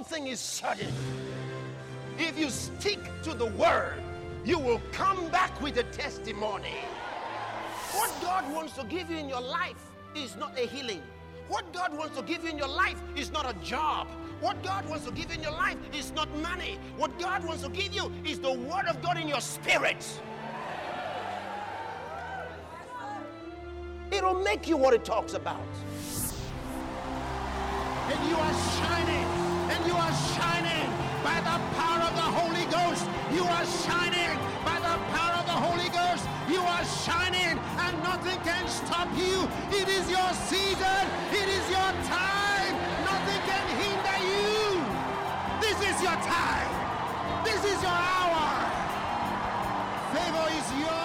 thing is certain. If you stick to the word, you will come back with a testimony. What God wants to give you in your life is not a healing. What God wants to give you in your life is not a job. What God wants to give you in your life is not money. What God wants to give you is the word of God in your spirit. It'll make you what it talks about. And you are shining. And you are shining by the power of the Holy Ghost. You are shining by the power of the Holy Ghost. You are shining and nothing can stop you. It is your season. It is your time. Nothing can hinder you. This is your time. This is your hour. Favor is yours.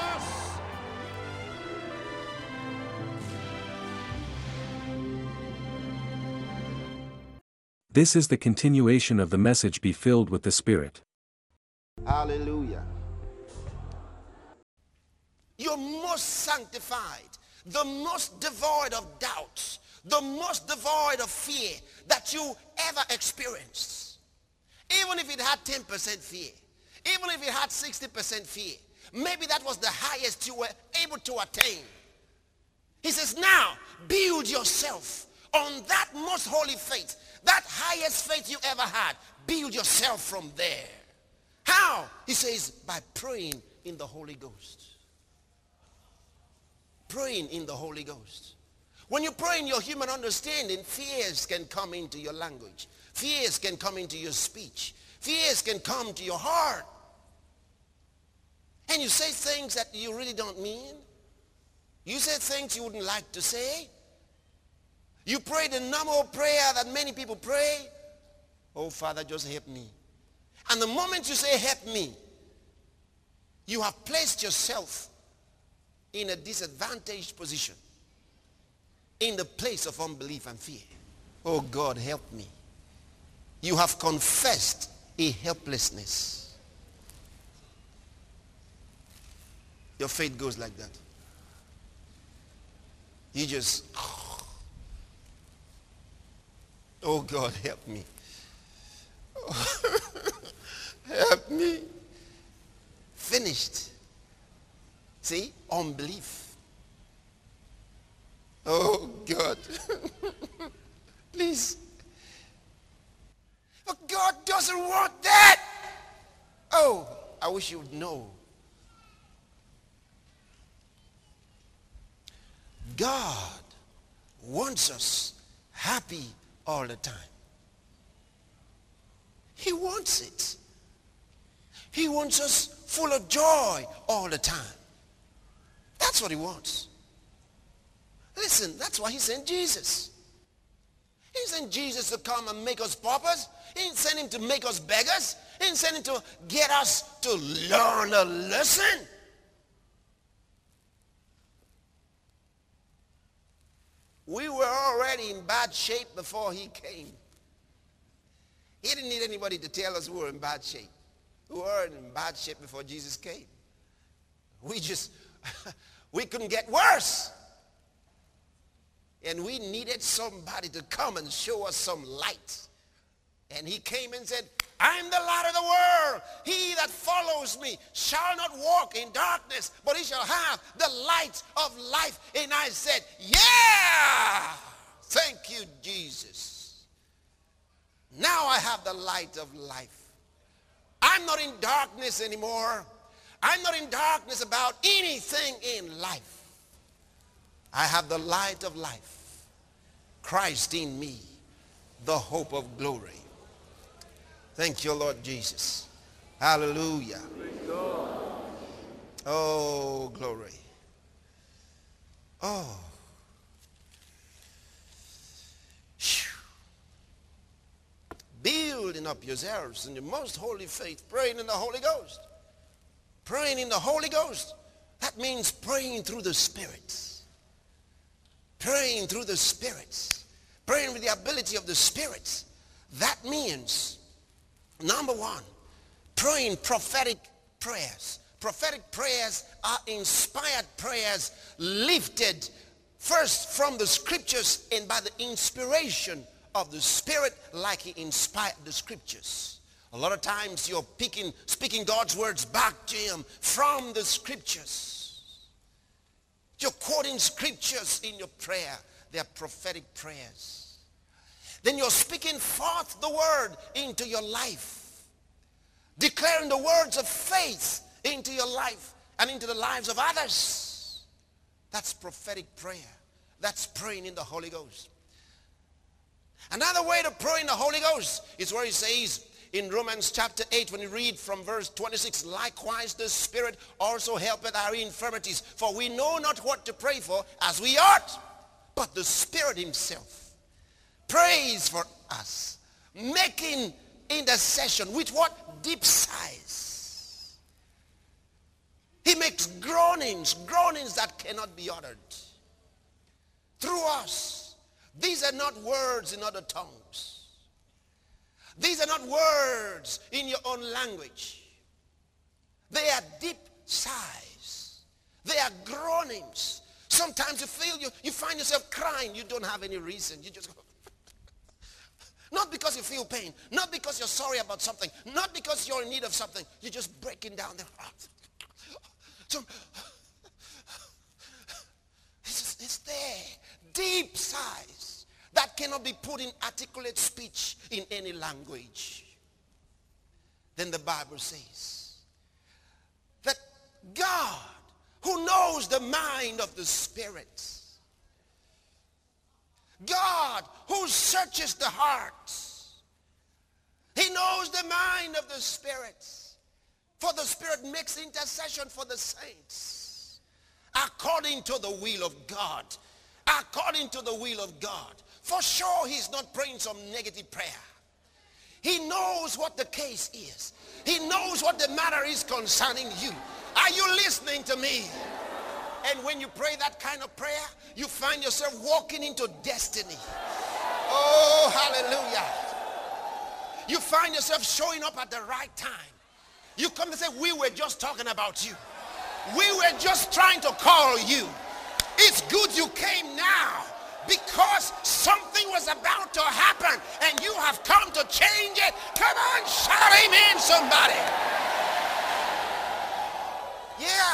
This is the continuation of the message, Be Filled with the Spirit. Hallelujah. You're most sanctified, the most devoid of doubts, the most devoid of fear that you ever experienced. Even if it had 10% fear, even if it had 60% fear, maybe that was the highest you were able to attain. He says, now build yourself on that most holy faith, that highest faith you ever had. Build yourself from there. How? He says, by praying in the Holy Ghost. Praying in the Holy Ghost. When you pray in your human understanding, fears can come into your language. Fears can come into your speech. Fears can come to your heart. And you say things that you really don't mean. You say things you wouldn't like to say. You pray the normal prayer that many people pray. Oh, Father, just help me. And the moment you say, help me, you have placed yourself in a disadvantaged position, in the place of unbelief and fear. Oh, God, help me. You have confessed a helplessness. Your faith goes like that. You just... Oh, God, help me. Help me. Finished. See? Unbelief. Oh, God. Please. But God doesn't want that. Oh, I wish you would know. God wants us happy all the time. He wants it. He wants us full of joy all the time. That's what he wants. Listen, that's why he sent Jesus. He sent Jesus to come and make us paupers. He didn't send him to make us beggars. He didn't send him to get us to learn a lesson. We were already in bad shape before he came. He didn't need anybody to tell us we were in bad shape. We were in bad shape before Jesus came. We couldn't get worse. And we needed somebody to come and show us some light. And he came and said, I'm the light of the world. He that follows me shall not walk in darkness, but he shall have the light of life. And I said, yeah! Thank you, Jesus. Now I have the light of life. I'm not in darkness anymore. I'm not in darkness about anything in life. I have the light of life. Christ in me, the hope of glory. Thank you, Lord Jesus. Hallelujah. Oh, glory. Oh. Building up yourselves in the most holy faith, praying in the Holy Ghost. Praying in the Holy Ghost. That means praying through the spirits. Praying through the spirits. Praying with the ability of the spirits. That means, number one, praying prophetic prayers. Prophetic prayers are inspired prayers lifted first from the scriptures and by the inspiration of the Spirit like he inspired the scriptures. A lot of times you're speaking God's words back to him from the scriptures. You're quoting scriptures in your prayer. They're prophetic prayers. Then you're speaking forth the word into your life. Declaring the words of faith into your life and into the lives of others. That's prophetic prayer. That's praying in the Holy Ghost. Another way to pray in the Holy Ghost is where he says in Romans chapter 8, when you read from verse 26, likewise the Spirit also helpeth our infirmities, for we know not what to pray for as we ought, but the Spirit himself prays for us, making intercession with what? Deep sighs. He makes groanings that cannot be uttered through us. These are not words in other tongues. These are not words in your own language. They are deep sighs. They are groanings. Sometimes you find yourself crying. You don't have any reason. You just go. Not because you feel pain. Not because you're sorry about something. Not because you're in need of something. You're just breaking down there. It's there. Deep sighs that cannot be put in articulate speech in any language. Then the Bible says that God, who knows the mind of the Spirit, God who searches the hearts, he knows the mind of the Spirit, for the Spirit makes intercession for the saints according to the will of God. According to the will of God. For sure he's not praying some negative prayer. He knows what the case is. He knows what the matter is concerning you. Are you listening to me? And when you pray that kind of prayer, you find yourself walking into destiny. Oh, hallelujah. You find yourself showing up at the right time. You come and say, we were just talking about you. We were just trying to call you. It's good you came now because something was about to happen and you have come to change it. Come on, shout amen, somebody. Yeah.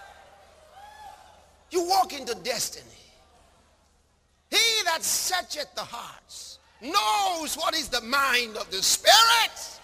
You walk into destiny. He that searcheth the hearts knows what is the mind of the Spirit.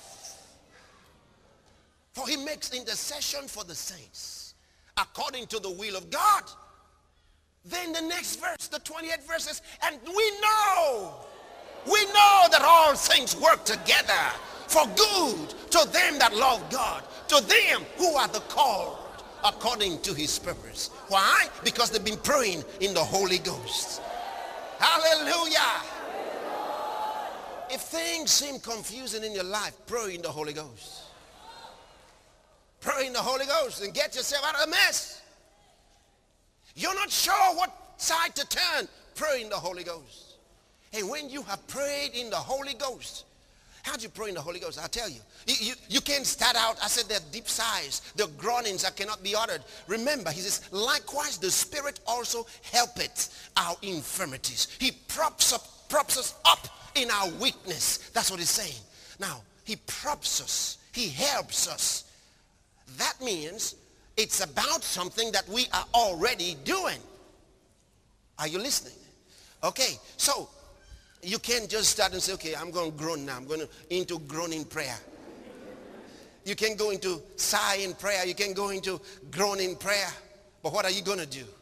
For he makes intercession for the saints according to the will of God. Then the next verse, the 28th verse says, and we know that all things work together for good to them that love God, to them who are the called according to his purpose. Why? Because they've been praying in the Holy Ghost. Hallelujah. If things seem confusing in your life, pray in the Holy Ghost. Pray in the Holy Ghost and get yourself out of the mess. You're not sure what side to turn. Pray in the Holy Ghost. And when you have prayed in the Holy Ghost, how do you pray in the Holy Ghost? I'll tell you. You can't start out. I said there are deep sighs. There are groanings that cannot be uttered. Remember, he says, likewise the Spirit also helpeth our infirmities. He props us up in our weakness. That's what he's saying. Now, he props us. He helps us. That means it's about something that we are already doing. Are you listening? Okay, so you can't just start and say, okay, I'm going to groan now. I'm going into groaning prayer. You can go into sighing prayer. You can go into groaning prayer. But what are you going to do?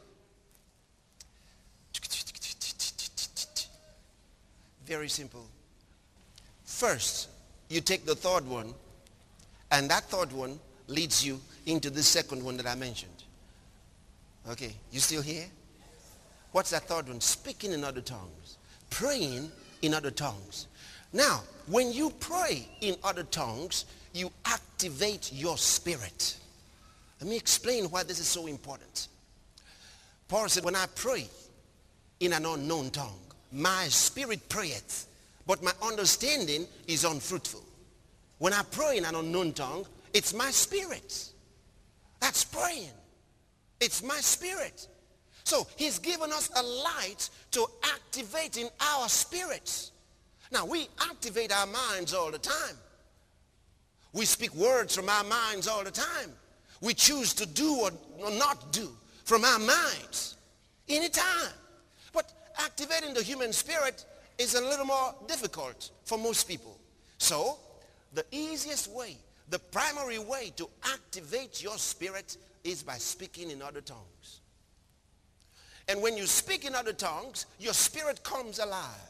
Very simple. First, you take the third one, and that third one leads you into the second one that I mentioned. Okay, you still here? What's that third one? Speaking in other tongues. Praying in other tongues. Now, when you pray in other tongues, you activate your spirit. Let me explain why this is so important. Paul said, when I pray in an unknown tongue, my spirit prayeth, but my understanding is unfruitful. When I pray in an unknown tongue, it's my spirit that's praying. It's my spirit. So he's given us a light to activate in our spirits. Now, we activate our minds all the time. We speak words from our minds all the time. We choose to do or not do from our minds anytime. But activating the human spirit is a little more difficult for most people. So the easiest way, the primary way to activate your spirit is by speaking in other tongues. And when you speak in other tongues, your spirit comes alive.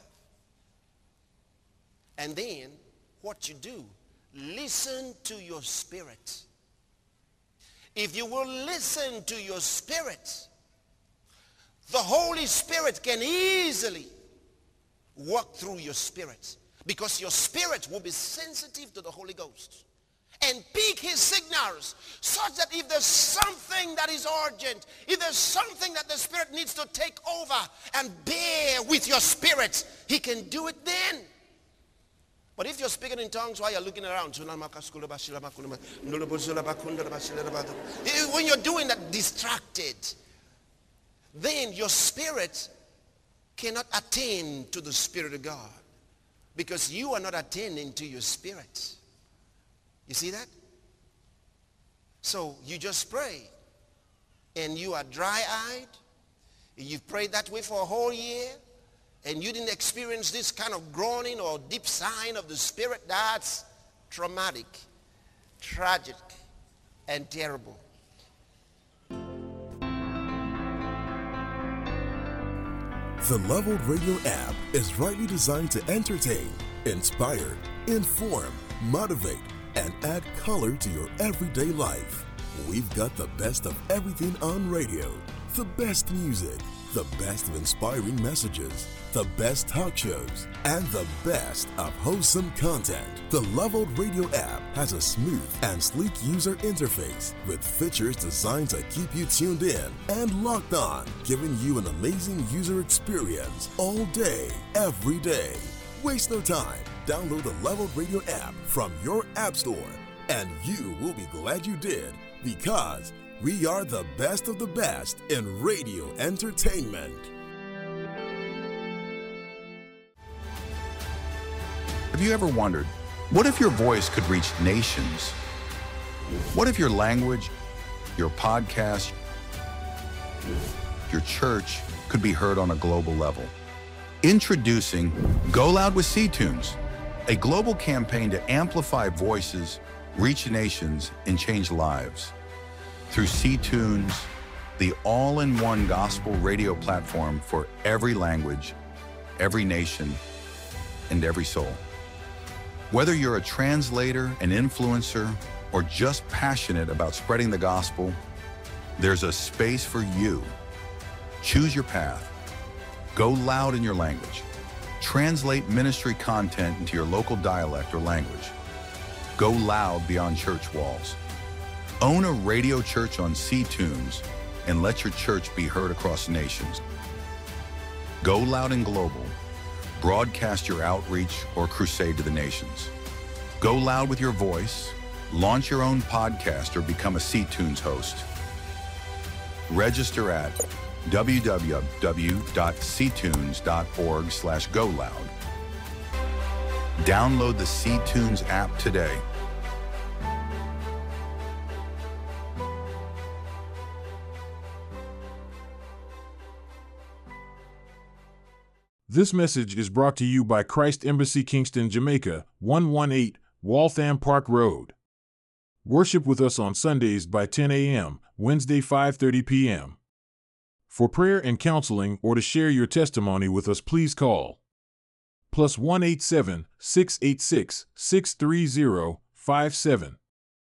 And then what you do, listen to your spirit. If you will listen to your spirit, the Holy Spirit can easily walk through your spirit, because your spirit will be sensitive to the Holy Ghost and pick his signals, such that if there's something that is urgent, if there's something that the Spirit needs to take over and bear with your spirit, he can do it then. But if you're speaking in tongues while you're looking around, when you're doing that distracted, then your spirit cannot attain to the Spirit of God, because you are not attending to your spirit. You see that? So you just pray, and you are dry-eyed, and you've prayed that way for a whole year, and you didn't experience this kind of groaning or deep sign of the Spirit. That's traumatic, tragic, and terrible. The Leveled Radio app is rightly designed to entertain, inspire, inform, motivate, and add color to your everyday life. We've got the best of everything on radio, the best music, the best of inspiring messages, the best talk shows, and the best of wholesome content. The Leveled Radio app has a smooth and sleek user interface with features designed to keep you tuned in and locked on, giving you an amazing user experience all day, every day. Waste no time. Download the Leveled Radio app from your app store, and you will be glad you did, because we are the best of the best in radio entertainment. Have you ever wondered, what if your voice could reach nations? What if your language, your podcast, your church could be heard on a global level? Introducing Go Loud with C-Tunes, a global campaign to amplify voices, reach nations, and change lives. Through C-Tunes, the all-in-one gospel radio platform for every language, every nation, and every soul. Whether you're a translator, an influencer, or just passionate about spreading the gospel, there's a space for you. Choose your path. Go loud in your language. Translate ministry content into your local dialect or language. Go loud beyond church walls. Own a radio church on C-Tunes and let your church be heard across nations. Go loud and global. Broadcast your outreach or crusade to the nations. Go loud with your voice. Launch your own podcast or become a C-Tunes host. Register at www.ctunes.org/goloud. Download the C-Tunes app today. This message is brought to you by Christ Embassy Kingston, Jamaica, 118 Waltham Park Road. Worship with us on Sundays by 10 a.m., Wednesday 5:30 p.m. For prayer and counseling or to share your testimony with us, please call +187 686 63057,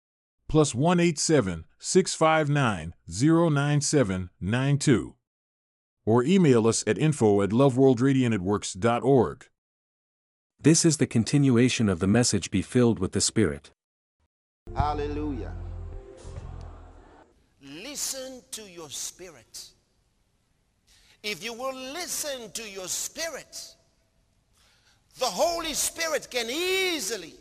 +187 659 09792. Or email us at info@loveworldradionetworks.org. This is the continuation of the message, Be Filled with the Spirit. Hallelujah. Listen to your spirit. If you will listen to your spirit, the Holy Spirit can easily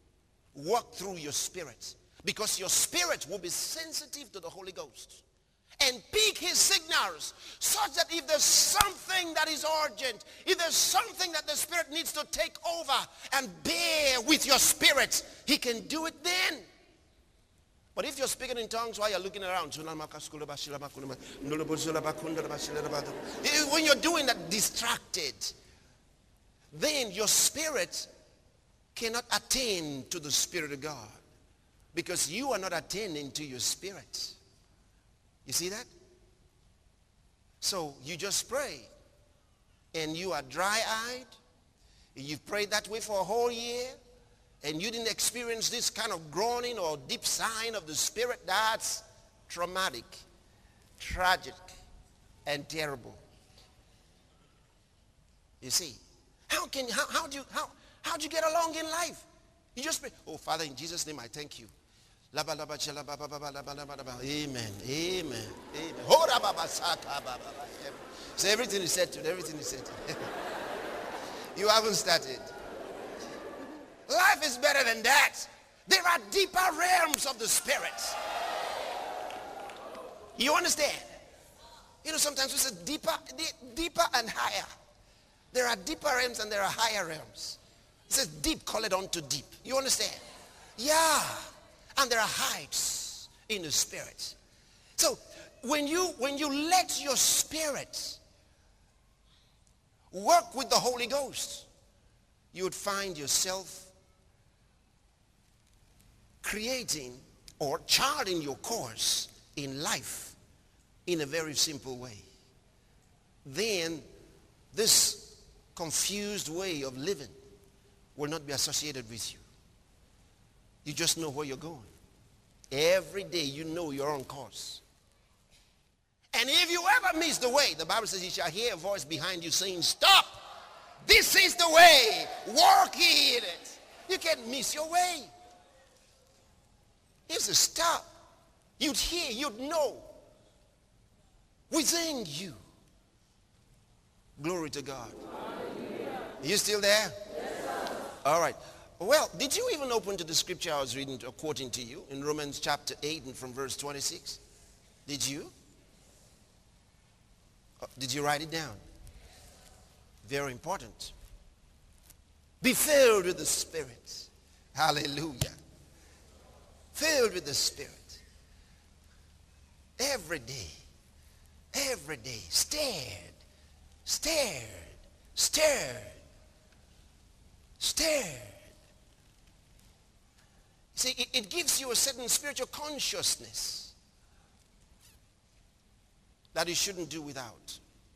walk through your spirit, because your spirit will be sensitive to the Holy Ghost and pick his signals such that if there's something that is urgent, if there's something that the Spirit needs to take over and bear with your spirit, he can do it then. But if you're speaking in tongues while you're looking around, when you're doing that distracted, then your spirit cannot attain to the Spirit of God because you are not attending to your spirit. You see that? So you just pray and you are dry-eyed. You've prayed that way for a whole year and you didn't experience this kind of groaning or deep sign of the Spirit. That's traumatic, tragic, and terrible. You see, how do you get along in life? You just pray, oh Father, in Jesus' name I thank you. Amen. Amen. Amen. So everything is settled. Everything is settled. You haven't started. Life is better than that. There are deeper realms of the Spirit. You understand? You know, sometimes we say deeper and higher. There are deeper realms and there are higher realms. It says deep, call it unto deep. You understand? Yeah. And there are heights in the Spirit. So when you let your spirit work with the Holy Ghost, you would find yourself creating or charting your course in life in a very simple way. Then this confused way of living will not be associated with you. You just know where you're going. Every day you know you're on course. And if you ever miss the way, the Bible says you shall hear a voice behind you saying, stop. This is the way. Walk ye in it. You can't miss your way. It's a stop. You'd hear, you'd know. Within you. Glory to God. Are you still there? Yes, sir. All right. Well, did you even open to the scripture I was reading or quoting to you in Romans chapter 8 and from verse 26? Did you? Did you write it down? Very important. Be filled with the Spirit. Hallelujah. Filled with the Spirit. Every day. Every day. Stared. See, it gives you a certain spiritual consciousness that you shouldn't do without.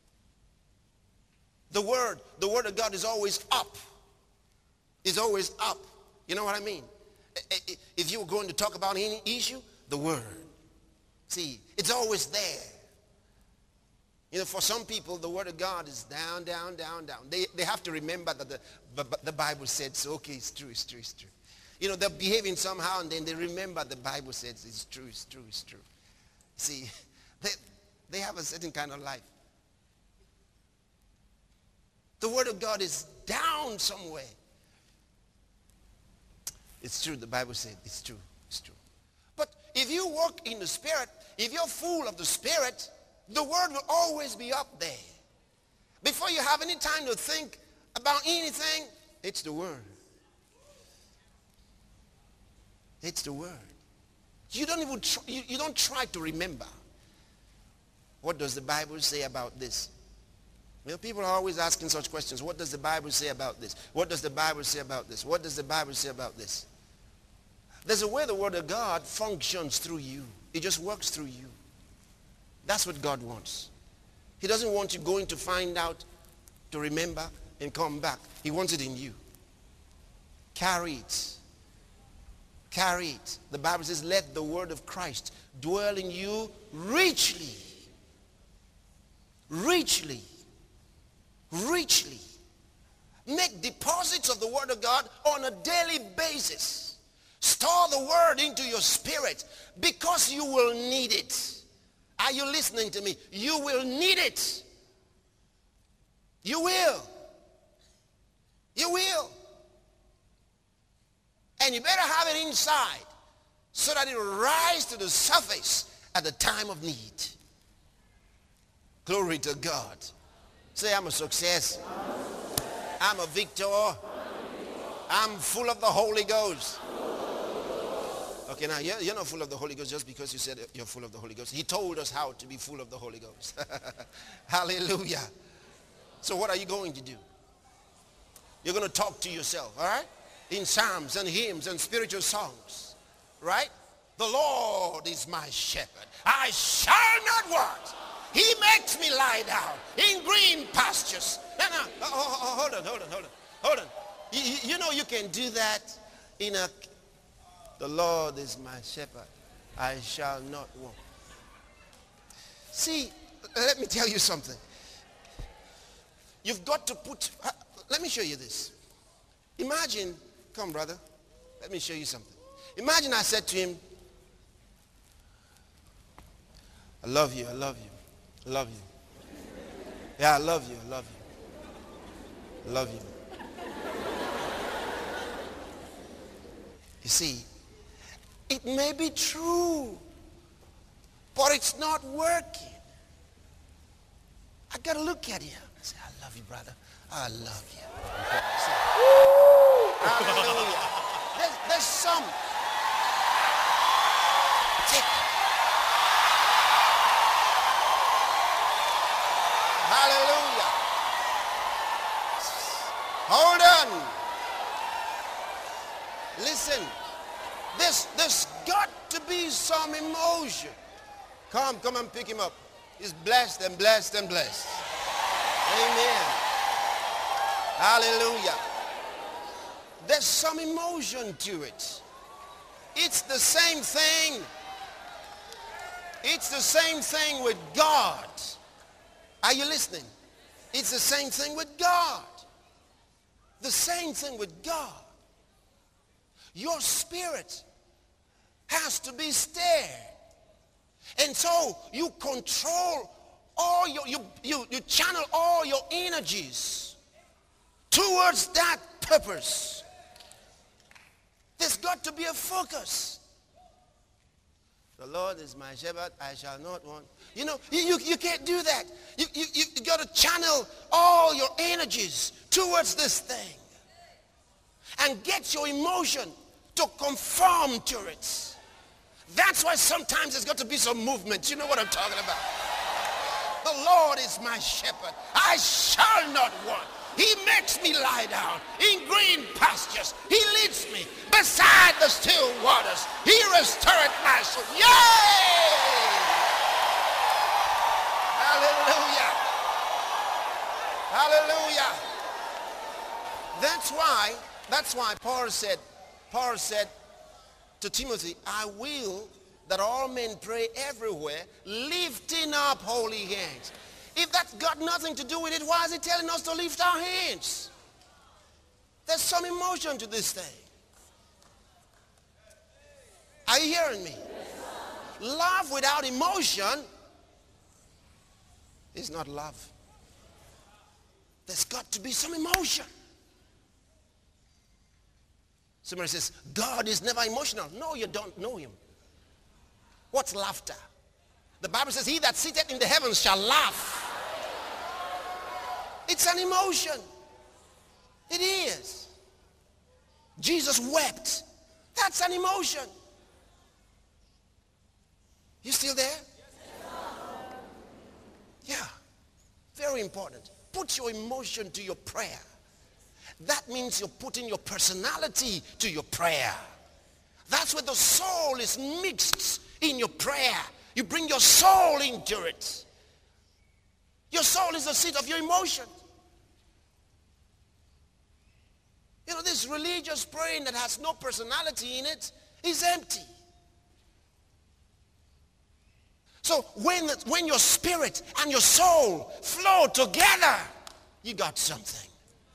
The word of God is always up. It's always up. You know what I mean? If you were going to talk about any issue, the word. See, it's always there. You know, for some people, the word of God is down, down, down, down. They have to remember that the Bible said so. Okay, it's true, it's true, it's true. You know, they're behaving somehow and then they remember the Bible says it's true, it's true, it's true. See, they have a certain kind of life. The word of God is down somewhere. It's true, the Bible said it's true, it's true. But if you walk in the Spirit, if you're full of the Spirit, the word will always be up there. Before you have any time to think about anything, it's the word. It's the word. You don't even you don't try to remember. What does the Bible say about this? You know, people are always asking such questions. What does the Bible say about this? What does the Bible say about this? What does the Bible say about this? There's a way the word of God functions through you. It just works through you. That's what God wants. He doesn't want you going to find out, to remember, and come back. He wants it in you. Carry it. Carry it. The Bible says, let the word of Christ dwell in you richly. Richly. Richly. Make deposits of the word of God on a daily basis. Store the word into your spirit because you will need it. Are you listening to me? You will need it. You will. You will. And you better have it inside so that it will rise to the surface at the time of need. Glory to God. Say, I'm a success. I'm a victor. I'm full of the Holy Ghost. Okay, now you're not full of the Holy Ghost just because you said you're full of the Holy Ghost. He told us how to be full of the Holy Ghost. Hallelujah. So what are you going to do? You're going to talk to yourself, all right? In psalms and hymns and spiritual songs, right? The Lord is my shepherd. I shall not want. He makes me lie down in green pastures. No, hold on. You know you can do that in a... The Lord is my shepherd. I shall not want. See, let me tell you something. You've got to put... Let me show you this. Imagine... Come, brother. Let me show you something. Imagine I said to him, I love you, I love you, I love you. Yeah, I love you, I love you. I love you. You see, it may be true, but it's not working. I got to look at him and say, I love you, brother. I love you. Hallelujah. There's some. Hallelujah. Hold on. Listen. There's got to be some emotion. Come and pick him up. He's blessed and blessed and blessed. Amen. Hallelujah. There's some emotion to it. It's the same thing. It's the same thing with God. Are you listening? It's the same thing with God. The same thing with God. Your spirit has to be stirred. And so you control all you channel all your energies towards that purpose. There's got to be a focus. The Lord is my shepherd, I shall not want. You know, you can't do that. You got to channel all your energies towards this thing. And get your emotion to conform to it. That's why sometimes there's got to be some movement. You know what I'm talking about? The Lord is my shepherd. I shall not want. He makes me lie down in green pastures. He leads me beside the still waters. He restoreth my soul. Yay! Hallelujah. Hallelujah. That's why Paul said to Timothy, I will that all men pray everywhere, lifting up holy hands. If that's got nothing to do with it, why is he telling us to lift our hands? There's some emotion to this thing. Are you hearing me? Love without emotion is not love. There's got to be some emotion. Somebody says, God is never emotional. No, you don't know him. What's laughter? The Bible says, he that sitteth in the heavens shall laugh. It's an emotion. It is. Jesus wept. That's an emotion. You still there? Yeah. Very important. Put your emotion to your prayer. That means you're putting your personality to your prayer. That's where the soul is mixed in your prayer. You bring your soul into it. Your soul is the seat of your emotion. You know, this religious praying that has no personality in it is empty. So when your spirit and your soul flow together, you got something.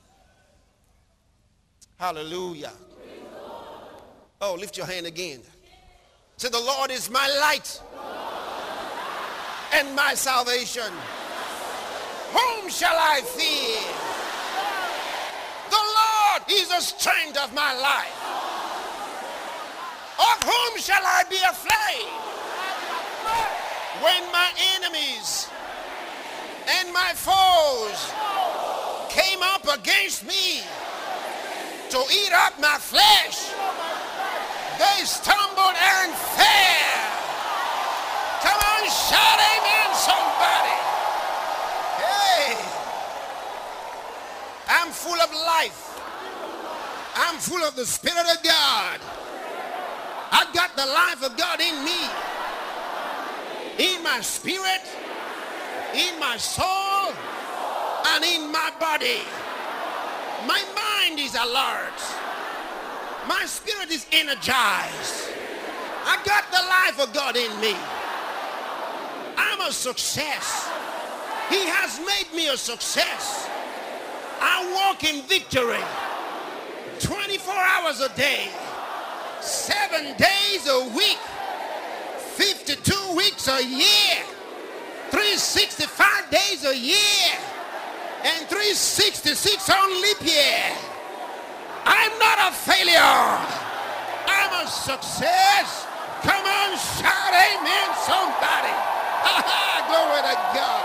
Hallelujah. Oh, lift your hand again. Say, the Lord is my light and my salvation. Whom shall I fear? The Lord is the strength of my life. Of whom shall I be afraid? When my enemies and my foes came up against me to eat up my flesh, they stumbled and fell. Come on, shout amen, somebody. Hey, I'm full of life. I'm full of the Spirit of God. I got the life of God in me, in my spirit, in my soul, and in my body. My mind is alert. My spirit is energized. I got the life of God in me. I'm a success. He has made me a success. I walk in victory 24 hours a day, 7 days a week, 52 weeks a year, 365 days a year, and 366 on leap year. I'm not a failure. I'm a success. Come on, shout amen, somebody. Glory to God.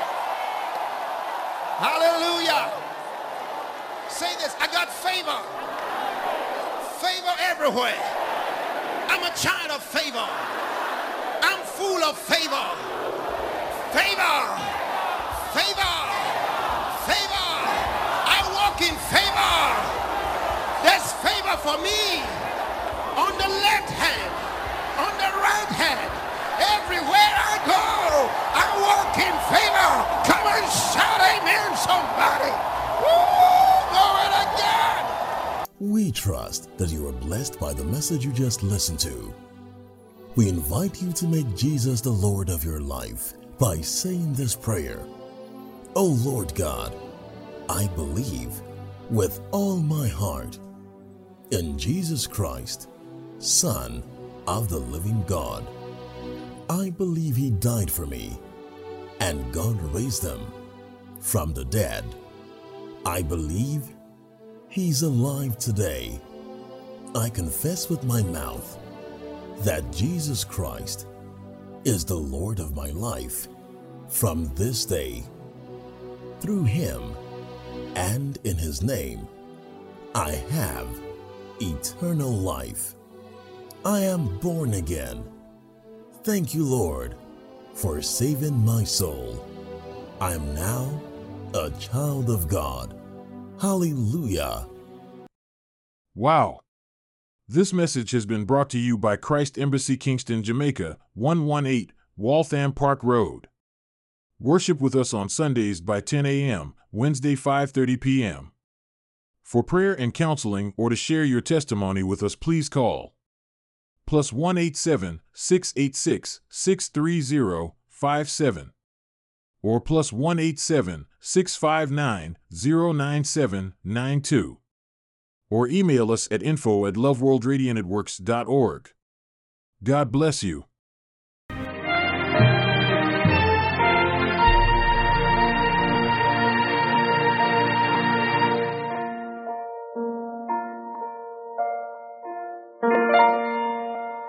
Hallelujah. Say this, I got favor. Favor everywhere. I'm a child of favor. I'm full of favor. Favor. Favor. Favor. I walk in favor. There's favor for me on the left hand, on the right hand. Everywhere I go, I walk in favor. Come and shout amen, somebody. Woo! Glory to God. We trust that you are blessed by the message you just listened to. We invite you to make Jesus the Lord of your life by saying this prayer. Oh Lord God, I believe with all my heart in Jesus Christ, Son of the living God. I believe He died for me and God raised Him from the dead. I believe He's alive today. I confess with my mouth that Jesus Christ is the Lord of my life from this day. Through Him and in His name, I have eternal life. I am born again. Thank you, Lord, for saving my soul. I am now a child of God. Hallelujah. Wow. This message has been brought to you by Christ Embassy Kingston, Jamaica, 118 Waltham Park Road. Worship with us on Sundays by 10 a.m., Wednesday 5:30 p.m. For prayer and counseling or to share your testimony with us, please call +187 686 63057 or +187 659 09792 or email us at info@loveworldradiantnetworks.org. God bless you.